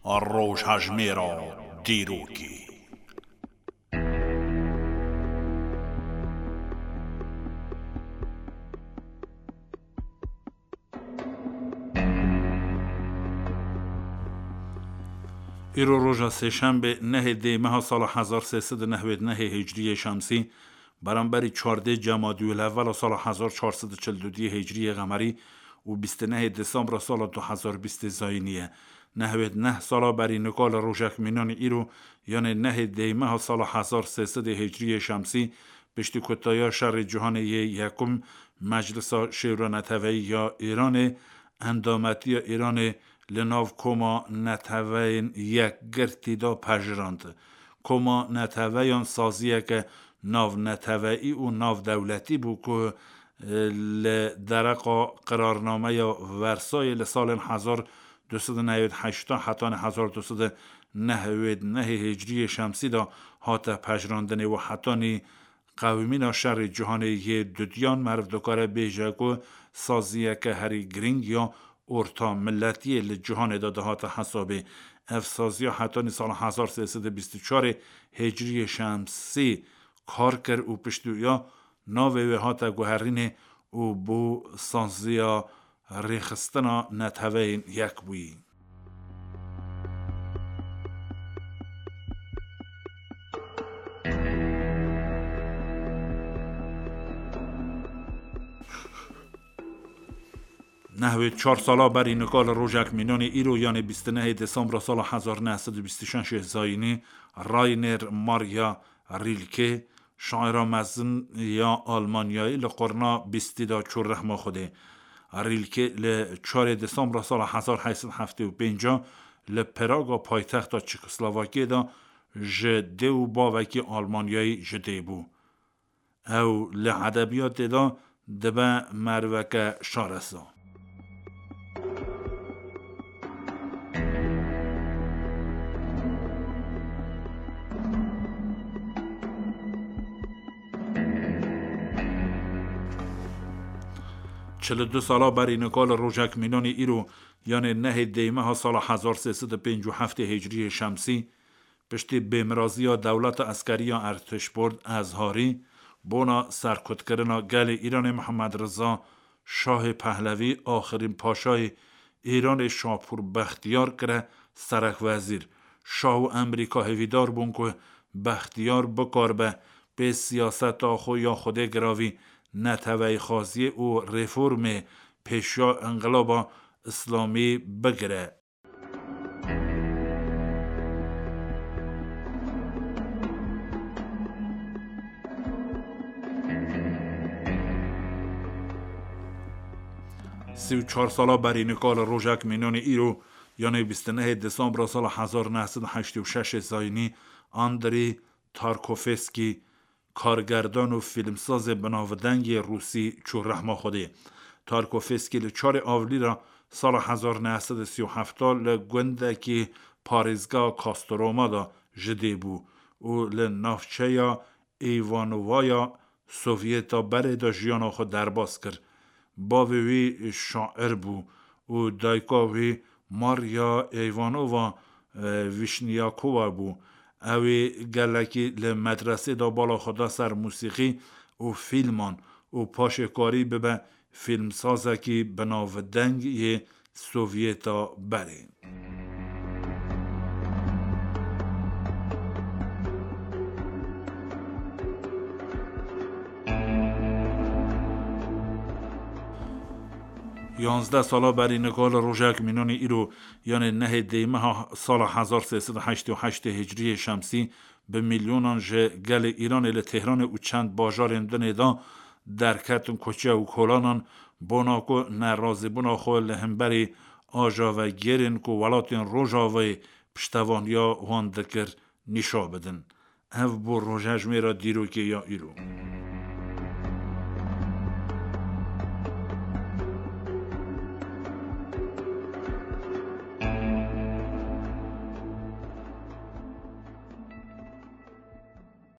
روژهژمێرە دیرۆکی. ایرو روژا سهشنبه 9 دی ماه سال 1399 هجری شمسی برابر 14 جمادی الاول سال 1442 هجری قمری و 29 دسامبر سال 2020 زاینیه. 99 سال بری نکال روژک مینان ایرو یعنی 9 دی ماه سال 1300 هجری شمسی پشتی کتایا شهر جهان یکم مجلس شورای نتوی یا ایران اندامتی ایران لناو کما نتوین یک گرتی دا پجراند. کما نتویان سازیه که ناو نتوی و ناو دولتی بو که لدرقا قرارنامه یا ورسای لسال 1298 حتی 1299 هجری شمسی دا هات پجراندن و حتی قومین شهر جهان یه دودیان مرف دکاره بیجه که سازیه که هری گرینگ یا ارتا ملتی لجهان داده هات حسابه افسازی حتی سال 1324 هجری شمسی کار کرد و پشتویا ناوه هات گوهرین و بو سازیا ریخستنا نتوین یک بوی. نحوی 4 سالا بری نکال روژک مینان ایرو یعنی 29 دسامبر سال 1926 زاینی راینر ماریا ریلکه شاعر مزن یا آلمانیایی لقرنا 20 دا چور رحمه خوده. ریلکه ل 4 دسامبر سال 1875 لپراگا پایتخت چکسلواکی دا جده و باوکی آلمانیایی جده بو. او لعدبیات دا دبا مروک شارسا. 42 سالا بری نکال روژک مینان ایرو یعنی 9 دی ماه سال 1357 هجری شمسی پشتی بمرازی دولت عسکری ارتشبرد ازهاری بونا سرکوت کردن گل ایران محمد رضا شاه پهلوی آخرین پاشای ایران شاپور بختیار کرده سرک وزیر شاه و امریکا هویدار بون که بختیار بکار به سیاست آخو یا خوده گراوی نتوی خازی و رفرم پیشا انقلاب اسلامی بگره. سی و 4 سالا بری نکال روژک مینان ایرو یعنی 29 دسامبر سال 1986 زاینی اندری تارکوفسکی کارگردان و فیلمساز بناودنگ روسی چور رحمه خوده. تارکوفسکی ل4 آولی را سال 1937 لگوندکی پاریزگاه کاستروما دا جده بو و لنافچه یا ایوانووایا سوویتا بره دا جیانا خود درباز کرد. باوی شاعر بو و دایکاوی ماریا ایوانووا ویشنیاکووا بو اوی گلکی لمدرسه دا بالا خدا سر موسیقی و فیلمان و پاشکاری به فیلمسازه که بناودنگ یه سوویتا بره. یانزده سالا بری نکال روژک مینان ایرو یعنی 9 دی ماه سال 1388 هجری شمسی به میلیونان گل ایران ل تهران و چند باجار اندن دا درکتون کچه و کلانان بناکو نرازی بنا خو لهمبری آجا و گیرین کو ولاتین روژا و پشتوانیا واندکر نشا بدن. او بو روژهژمێرە دیرۆکی یا ایرو.